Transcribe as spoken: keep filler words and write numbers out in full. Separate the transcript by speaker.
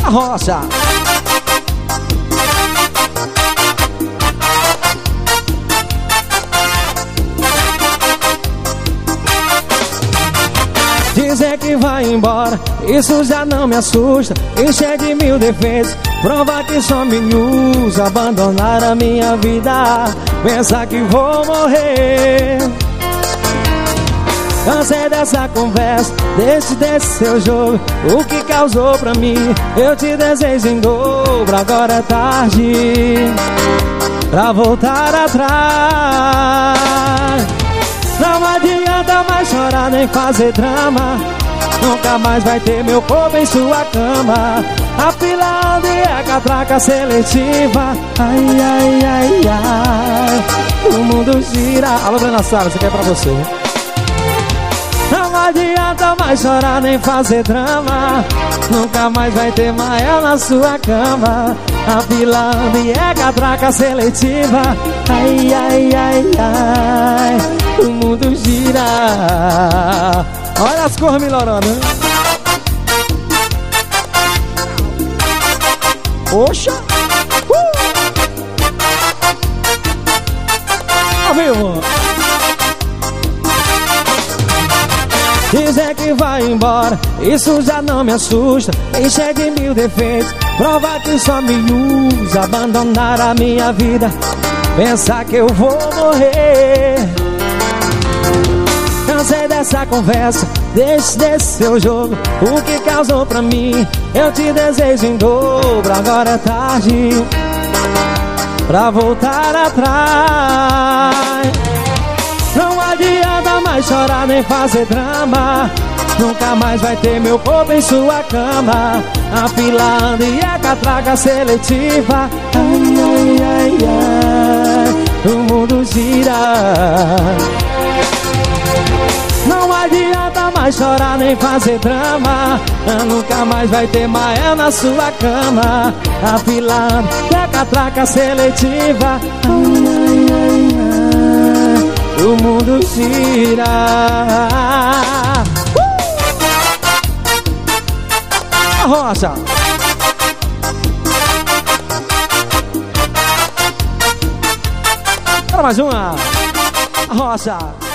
Speaker 1: A rocha. Dizer que vai embora, isso já não me assusta. Encher de mil defeitos, provar que só me usa. Abandonar a minha vida, pensar que vou morrer. Cansei dessa conversa, desse, desse seu jogo. O que causou pra mim, eu te desejo em dobro. Agora é tarde pra voltar atrás. Não adianta mais chorar nem fazer drama. Nunca mais vai ter meu corpo em sua cama. A fila onde é catraca seletiva. Ai, ai, ai, ai, o mundo gira. Alô, Bruna Sara, isso aqui é pra você. Não adianta mais chorar nem fazer drama. Nunca mais vai ter Mael na sua cama. A fila onde é catraca seletiva. Ai, ai, ai, ai, o mundo gira. Olha as cores melhorando, hein? Oxa! Uh! Ao vivo! Dizer que vai embora, isso já não me assusta. Encher de mil defeitos, provar que só me usa. Abandonar a minha vida, pensar que eu vou morrer. Cansei dessa conversa, desse, desse seu jogo. O que causou pra mim, eu te desejo em dobro. Agora é tarde pra voltar atrás. Não adianta mais chorar nem fazer drama. Nunca mais vai ter meu corpo em sua cama. A fila anda e é catraca seletiva. Ai, ai, ai, ai, o mundo gira. Não adianta mais chorar nem fazer drama. Nunca mais vai ter Mael na sua cama. A fila anda e é catraca seletiva. Ai, ai, ai, ai, o mundo gira. uh! A rocha. Para mais uma. A rocha.